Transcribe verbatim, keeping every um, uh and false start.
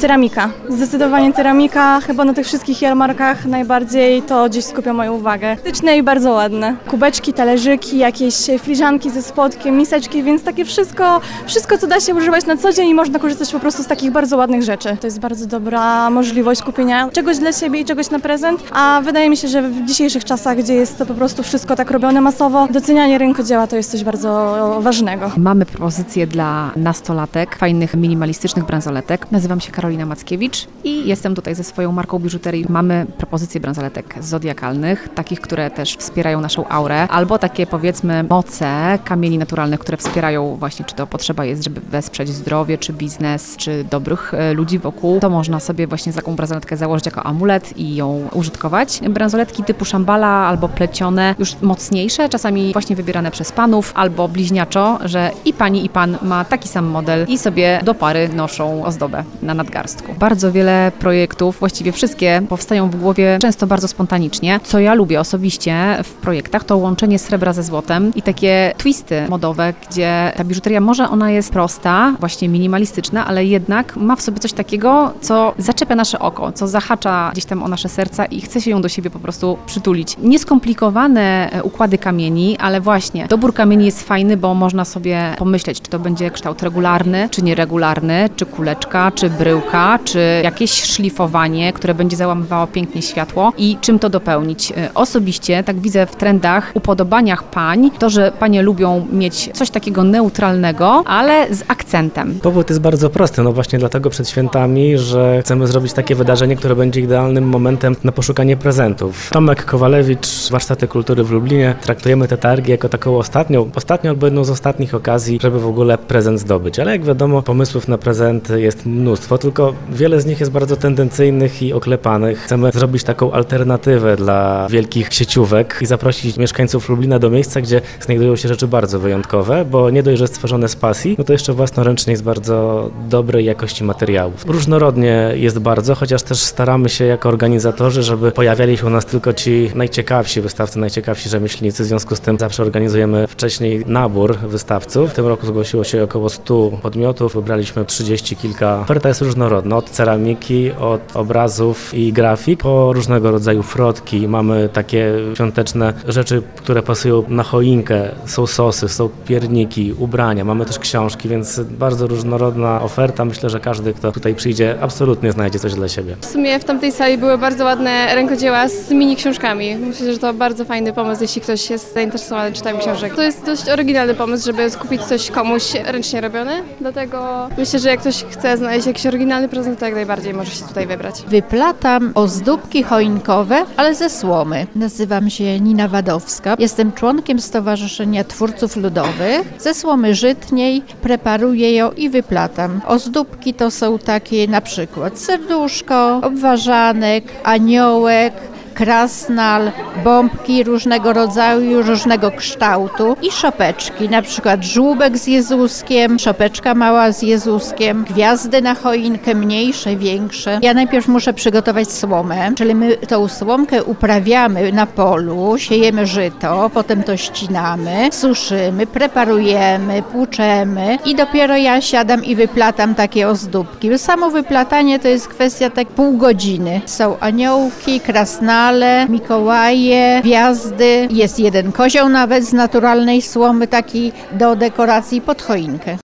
Ceramika. Zdecydowanie ceramika. Chyba na tych wszystkich jarmarkach najbardziej to gdzieś skupia moją uwagę. Styczne i bardzo ładne. Kubeczki, talerzyki, jakieś filiżanki ze spodkiem, miseczki, więc takie wszystko, wszystko co da się używać na co dzień i można korzystać po prostu z takich bardzo ładnych rzeczy. To jest bardzo dobra możliwość kupienia czegoś dla siebie i czegoś na prezent, a wydaje mi się, że w dzisiejszych czasach, gdzie jest to po prostu wszystko tak robione masowo, docenianie rękodzieła to jest coś bardzo ważnego. Mamy propozycje dla nastolatek, fajnych minimalistycznych bransoletek. Nazywam się Karolina Mackiewicz i jestem tutaj ze swoją marką biżuterii. Mamy propozycje bransoletek zodiakalnych, takich, które też wspierają naszą aurę, albo takie powiedzmy moce kamieni naturalnych, które wspierają właśnie, czy to potrzeba jest, żeby wesprzeć zdrowie, czy biznes, czy dobrych e, ludzi wokół. To można sobie właśnie taką bransoletkę założyć jako amulet i ją użytkować. Bransoletki typu szambala albo plecione, już mocniejsze, czasami właśnie wybierane przez panów, albo bliźniaczo, że i pani i pan ma taki sam model i sobie do pary noszą ozdobę na nadgarstku. Bardzo wiele projektów, właściwie wszystkie powstają w głowie często bardzo spontanicznie. Co ja lubię osobiście w projektach, to łączenie srebra ze złotem i takie twisty modowe, gdzie ta biżuteria może ona jest prosta, właśnie minimalistyczna, ale jednak ma w sobie coś takiego, co zaczepia nasze oko, co zahacza gdzieś tam o nasze serca i chce się ją do siebie po prostu przytulić. Nieskomplikowane układy kamieni, ale właśnie dobór kamieni jest fajny, bo można sobie pomyśleć, czy to będzie kształt regularny, czy nieregularny, czy kuleczka, czy bryłka, czy jakieś szlifowanie, które będzie załamywało pięknie światło i czym to dopełnić. Osobiście tak widzę w trendach, upodobaniach pań, to, że panie lubią mieć coś takiego neutralnego, ale z akcentem. Powód jest bardzo prosty, no właśnie dlatego przed świętami, że chcemy zrobić takie wydarzenie, które będzie idealnym momentem na poszukanie prezentów. Tomek Kowalewicz, Warsztaty Kultury w Lublinie. Traktujemy te targi jako taką ostatnią, ostatnią albo jedną z ostatnich okazji, żeby w ogóle prezent zdobyć. Ale jak wiadomo, pomysłów na prezenty jest mnóstwo, tylko wiele z nich jest bardzo tendencyjnych i oklepanych. Chcemy zrobić taką alternatywę dla wielkich sieciówek i zaprosić mieszkańców Lublina do miejsca, gdzie znajdują się rzeczy bardzo wyjątkowe, bo nie dość, że jest stworzone z pasji, no to jeszcze własnoręcznie jest bardzo dobrej jakości materiałów. Różnorodnie jest bardzo, chociaż też staramy się jako organizatorzy, żeby pojawiali się u nas tylko ci najciekawsi wystawcy, najciekawsi rzemieślnicy. W związku z tym zawsze organizujemy wcześniej nabór wystawców. W tym roku zgłosiło się około stu podmiotów. Wybraliśmy trzydzieści kilka. Oferta jest różnorodna. Od ceramiki, od obrazów i grafik, po różnego rodzaju frotki. Mamy takie świąteczne rzeczy, które pasują na choinkę. Są sosy, są pierniki, ubrania. Mamy też książki, więc bardzo różnorodna oferta. Myślę, że każdy, kto tutaj przyjdzie, absolutnie znajdzie coś dla siebie. W sumie w tamtej sali były bardzo ładne rękodzieła z mini książkami. Myślę, że to bardzo fajny pomysł, jeśli ktoś jest zainteresowany czytaniem książek. To jest dość oryginalny pomysł, żeby skupić coś komuś ręcznie robione, dlatego myślę, że jak ktoś chce znaleźć jakiś oryginalny prezent, to jak najbardziej może się tutaj wybrać. Wyplatam ozdóbki choinkowe, ale ze słomy. Nazywam się Nina Wadowska. Jestem członkiem Stowarzyszenia Twórców Ludowych. Ze słomy żytniej preparuję ją i wyplatam. Ozdóbki to są takie na przykład serduszko, obwarzanek, aniołek, krasnal, bombki różnego rodzaju, różnego kształtu i szopeczki, na przykład żłóbek z Jezuskiem, szopeczka mała z Jezuskiem, gwiazdy na choinkę, mniejsze, większe. Ja najpierw muszę przygotować słomę, czyli my tą słomkę uprawiamy na polu, siejemy żyto, potem to ścinamy, suszymy, preparujemy, płuczemy i dopiero ja siadam i wyplatam takie ozdóbki. Samo wyplatanie to jest kwestia tak pół godziny. Są aniołki, krasnale, Mikołaje, gwiazdy. Jest jeden kozioł nawet z naturalnej słomy, taki do dekoracji pod choinkę.